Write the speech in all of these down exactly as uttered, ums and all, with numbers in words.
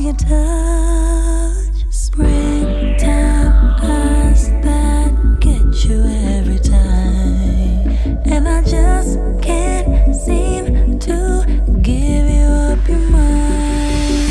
your touch. Springtime eyes that get you every time, and I just can't seem to give you up your mind.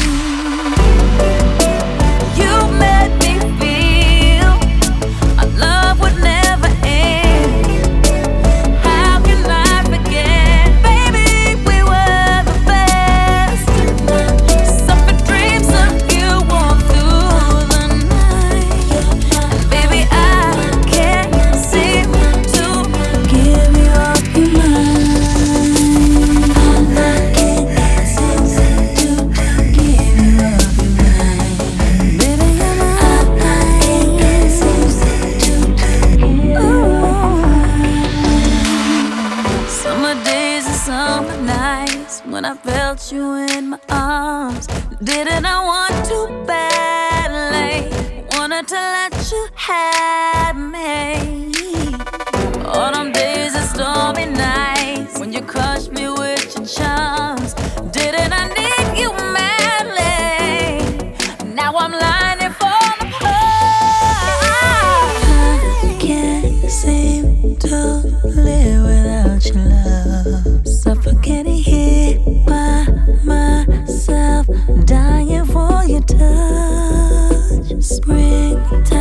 You made me feel our love would never end. How can I forget, baby, we were the best. Suffered dreams of you all through the night, and baby, I can't seem to give you up your mind. I can't seem to give you up your mind. Baby, I can't seem to. Ooh. Summer days and summer nights when I felt you in my arms, didn't I want to badly? Wanted to let you have me. Autumn days and stormy nights when you crushed me with your charms, didn't I need you madly? Now I'm lying and falling apart. I can't seem to live without your love. Suffocating here by myself, dying for your touch. Springtime